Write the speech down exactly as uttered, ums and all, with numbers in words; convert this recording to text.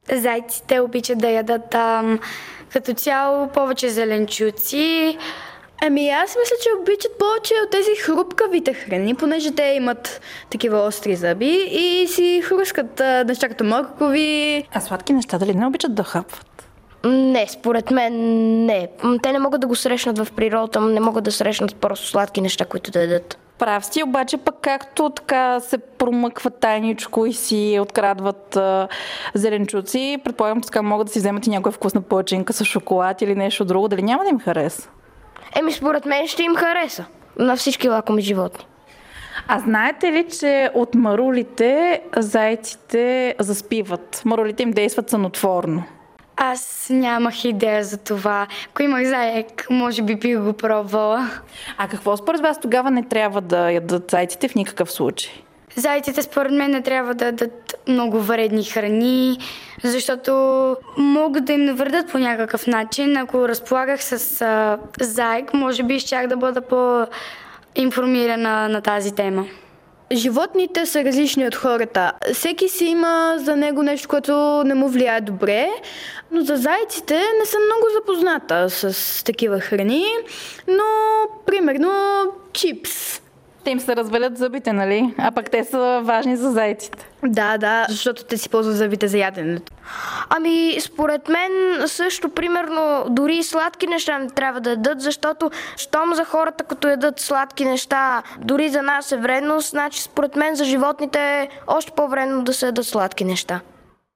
Зайците обичат да ядат ам, като цяло повече зеленчуци. Ами аз мисля, че обичат повече от тези хрупкавите храни, понеже те имат такива остри зъби и си хрускат а, неща като моркови. А сладки неща дали не обичат да хапват? Не, според мен не. Те не могат да го срещнат в природата, не могат да срещнат просто сладки неща, които да ядат. Прав си, обаче пък както така се промъкват тайничко и си открадват а, зеленчуци, предполагам, че така могат да си вземат и някоя вкусна пълчинка с шоколад или нещо друго, дали няма да им хареса? Еми, според мен ще им хареса на всички лакоми животни. А знаете ли, че от марулите зайците заспиват? Марулите им действат сънотворно. Аз нямах идея за това. Ако имах заек, може би бих го пробвала. А какво според вас тогава не трябва да ядат зайците в никакъв случай? Зайците според мен не трябва да дадат много вредни храни, защото могат да им навредят по някакъв начин. Ако разполагах с а, заек, може би щях да бъда по-информирана на тази тема. Животните са различни от хората. Всеки си има за него нещо, което не му влияе добре, но за зайците не съм много запозната с такива храни, но примерно чипс. Те им се развалят зъбите, нали? А пък те са важни за зайците. Да, да, защото те си ползват зъбите за яденето. Ами, според мен също, примерно, дори и сладки неща не трябва да ядат, защото щом за хората, като ядат сладки неща, дори за нас е вредно, значи според мен за животните е още по-вредно да се ядат сладки неща.